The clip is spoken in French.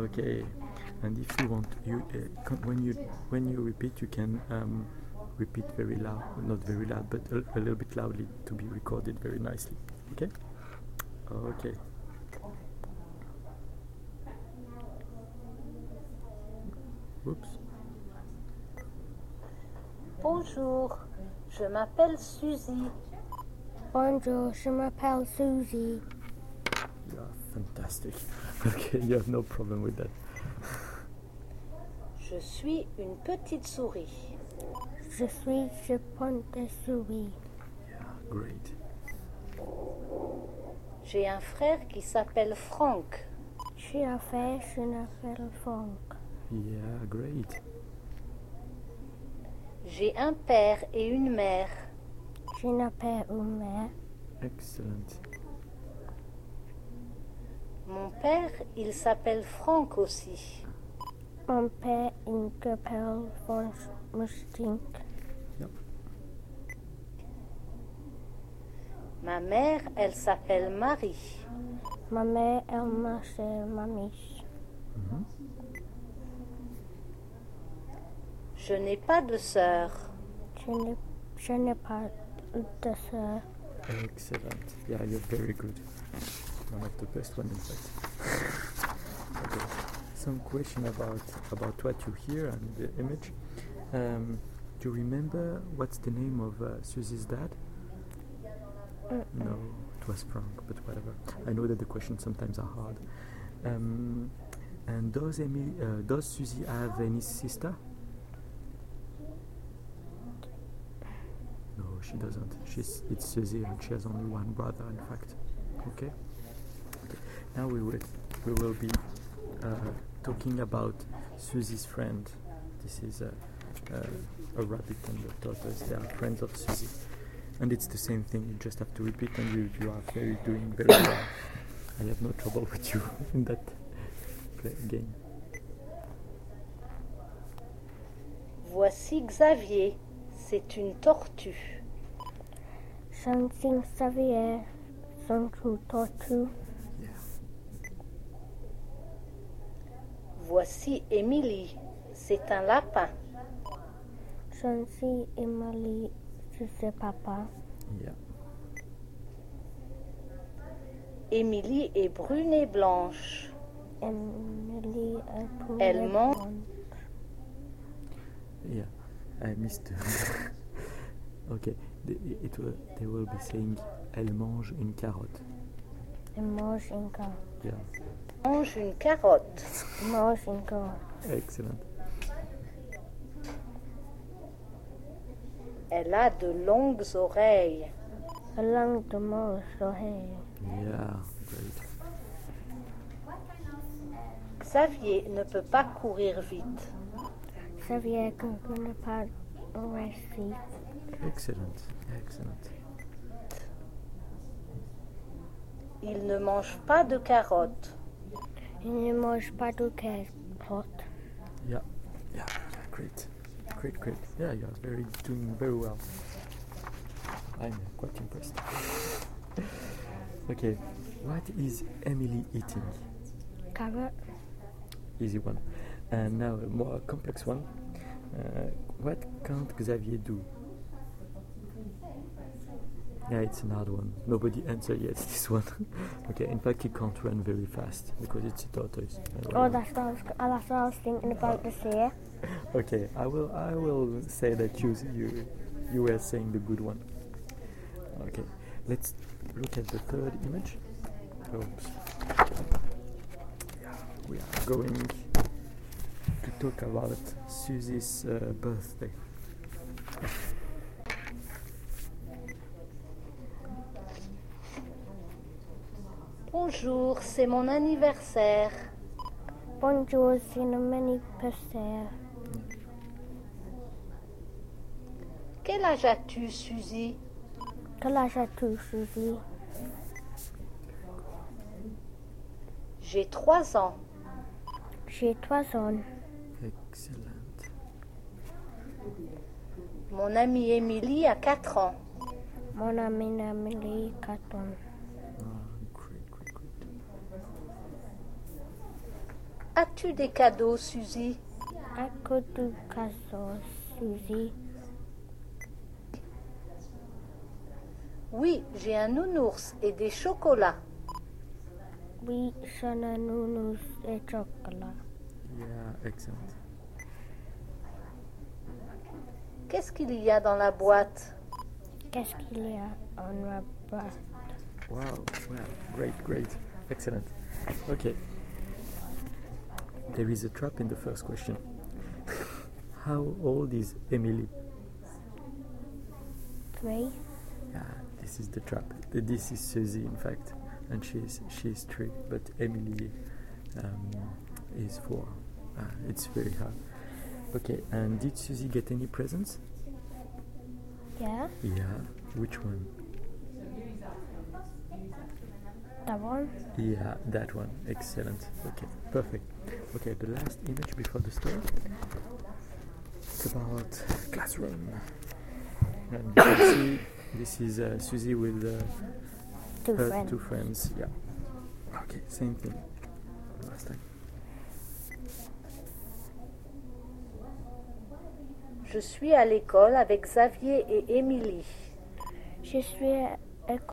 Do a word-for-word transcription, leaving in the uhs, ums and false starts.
Okay. And if you want, you uh, when you when you repeat, you can um, repeat very loud, not very loud, but a, a little bit loudly to be recorded very nicely. Okay. Okay. Oups. Bonjour, je m'appelle Suzy. Bonjour, je m'appelle Suzy. You are fantastic. Okay, you have no problem with that. Je suis une petite souris. Je suis une petite souris. Yeah, great. J'ai un frère qui s'appelle Franck. J'ai un frère qui s'appelle Franck. Yeah, great. J'ai un père et une mère. J'ai un père et une mère. Excellent. Mon père, il s'appelle Franck aussi. Mon père, il s'appelle Franck Mustink. Yep. Ma mère, elle s'appelle Marie. Ma mère, elle s'appelle Mamie. Mm-hmm. Je n'ai pas de sœur. Je n'ai, je n'ai pas de sœur. Excellent. Yeah, you're very good. One of the best one, in fact. Okay. Some question about about what you hear and the image. Um, do you remember what's the name of uh, Susie's dad? Mm-mm. No, it was Frank, but whatever. I know that the questions sometimes are hard. Um, and does Emily, uh, does Susie have any sister? No, she doesn't. She's it's Susie, and she has only one brother, in fact. Okay. Okay. Now we will we will be uh, talking about Susie's friend. This is a, a, a rabbit and a tortoise. They are friends of Susie, and it's the same thing. You just have to repeat, and you you are very doing very well. I have no trouble with you in that play, game. Voici Xavier. C'est une tortue. Something Xavier, something tortue. Yeah. Voici Émilie. C'est un lapin. Something Emily, c'est papa. Yeah. Émilie est brune et blanche. Emily est brune. Elle mange. Yeah. I missed. Okay, they, it will, they will be saying elle mange une carotte. Elle mange une carotte. Yeah. Mange une carotte. Elle mange une carotte. Excellent. Elle a de longues oreilles. Elle a de longues oreilles. Yeah, great. Xavier ne peut pas courir vite. Xavier ne peut pas rester. Excellent, excellent. Il ne mange pas de carottes. Il ne mange pas de carottes. Yeah, yeah, great, great, great. Yeah, you are very doing very well. I'm quite impressed. Okay, what is Emily eating? Carrot. Easy one. And now a more complex one. Uh, what can't Xavier do? Yeah, it's an hard one. Nobody answered yet this one. Okay, in fact he can't run very fast because it's a tortoise. Oh, that's what I was, oh, that's what I was thinking about this year. Okay, I will I will say that you you you were saying the good one. Okay, let's look at the third image. Oops. Yeah, we are going to talk about Susie's uh, birthday. Bonjour, c'est mon anniversaire. Bonjour, c'est mon anniversaire. Quel âge as-tu, Suzy? Quel âge as-tu, Suzy? J'ai trois ans. J'ai trois ans. Excellent. Mon amie Émilie a quatre ans. Mon amie Émilie a quatre ans. Oh, great, great, great. As-tu des cadeaux, Suzy? Aku du cadeau, Suzy. Oui, j'ai un nounours et des chocolats. Oui, j'en ai nounours et chocolat. Yeah, excellent. Qu'est-ce qu'il y a dans la boîte? Qu'est-ce qu'il y a en ma boîte? Wow, wow, great, great, excellent. Okay. There is a trap in the first question. How old is Emily? Three. Yeah, this is the trap. This is Suzy, in fact, and she's she's three, but Emily um, is four. Uh, it's very hard. Okay, and did Suzy get any presents? Yeah, Yeah. Which one? that one. Yeah, that one. Excellent. Okay, perfect. Okay, the last image before the story. It's about classroom. And you can see this is uh, Suzy with uh, Two her friends. two friends. Yeah. Okay, same thing. Last time. Je suis à l'école avec Xavier et Émilie. Je suis à